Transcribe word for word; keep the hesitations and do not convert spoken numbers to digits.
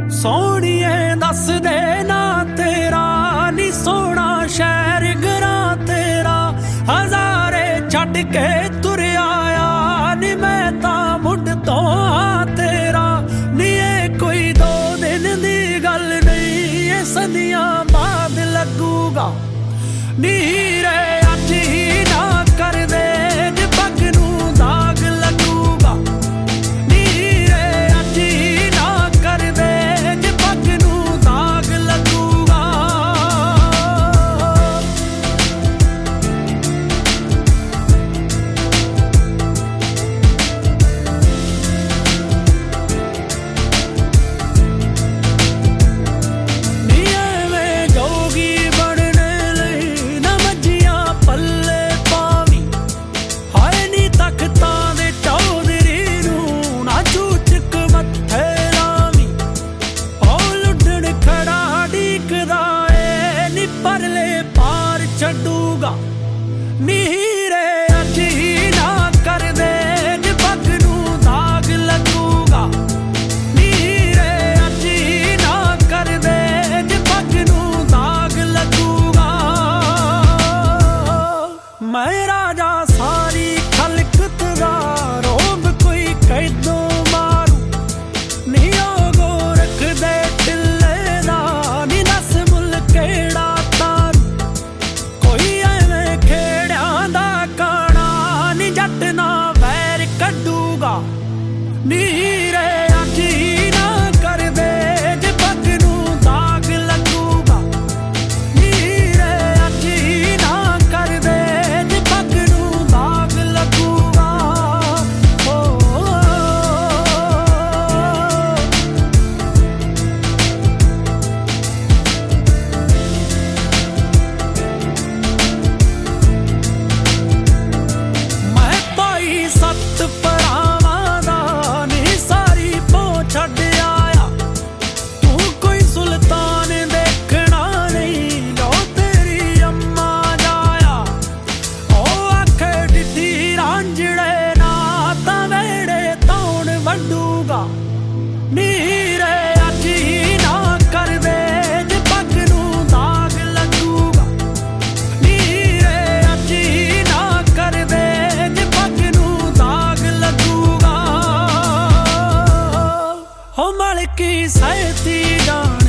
सोहणीए दस दे ना तेरा नी सोहना शहर गरा तेरा हजारे छड्ड के तुर आया नी मैं तां मुढ़ तो हाँ तेरा नी ये कोई दो दिन दी गल नहीं ये सदियां बाद लगूगा नी रे अज ही ना कर दे जे पग नूं दाग लगूगा नी रे अज ही ना कर दे जे पग नूं दाग लगूगा। नी एवें जोगी बनने लई ना मज्जियां पल्ले पावी हाय नी तख्तां दे चौधरी नूं ना चूचक मत्थे लावी ओ लुढ़ण खड़ा डीकदा ए नी परले पार छड्डूगा नी रे अज ही ना कर दे जे पग नूं दाग लगूगा नी रे अज ही ना कर दे जे पग नूं दाग लगूगा। मैं राजा सारी खलकत दा रोब कोई कैदों मारू नी ओ गोरख दे टिल्ले दा नी नस मुल केड़ा तारू कोई एवें खेड़ियां दा काना नी जट ना वैर कड्डूगा नी रे अज ही ना कर दे जे पग नूं दाग लगूगा नी रे अज ही ना कर दे जे पग नूं दाग लगूगा। ओ, ओ, ओ, मैं भाई सत भरावां दा नी सारी पहुं छड्ड आया तू कोई सुल्तान देखना नहीं लो तेरी अम्मा जाया ओ आखे डिड्डी रांझड़े ना तां वेड़े तौण वंडूगा नी रे अज ही ना कर दे जे पग नूं दाग लगूगा नी रे अज ही ना कर दे जे पग नूं दाग लगूगा हो मलकी सहती जान